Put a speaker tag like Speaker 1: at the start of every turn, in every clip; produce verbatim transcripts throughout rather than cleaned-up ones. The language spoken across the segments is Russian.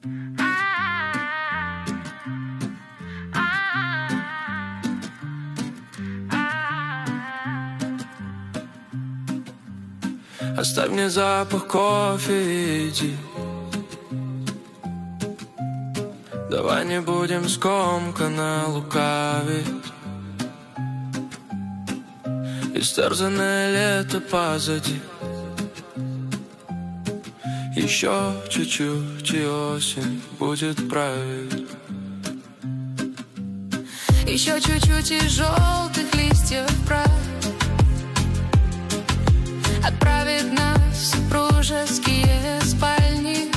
Speaker 1: Оставь мне запах кофе, иди. Давай не будем скомканно лукавить. Истерзанное лето позади. Еще чуть-чуть и осень будет править.
Speaker 2: Еще чуть-чуть и желтых листьев прах отправит нас в супружеские спальни.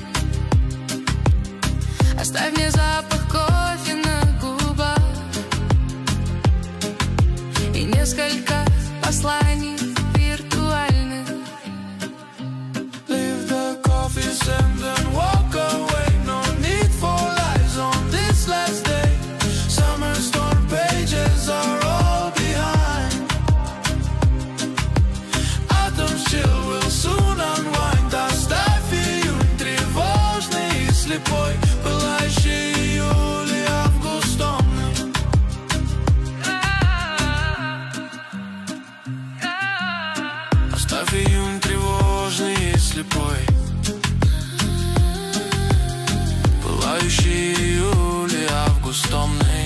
Speaker 2: Оставь мне запах кофе на губах и несколько посланий виртуальных.
Speaker 1: Leave the coffees and then walk away. No need for lies on this last day. Summer storm pages are all behind. Autumn's chill will soon unwind. Оставь июнь тревожный и слепой, пылающий июль и август томный. Оставь июнь тревожный и слепой, пылающий июль и август томный.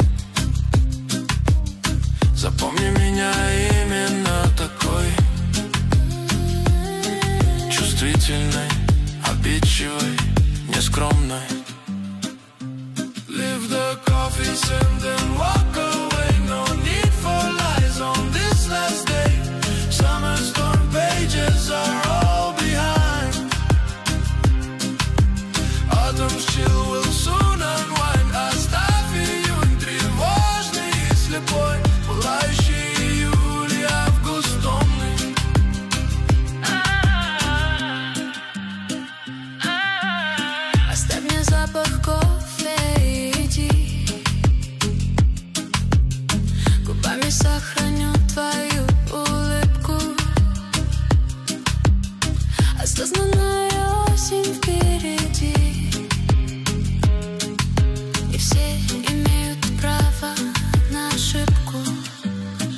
Speaker 1: Запомни меня именно такой, чувствительной, обидчивой, нескромной. Leave the coffees and then walk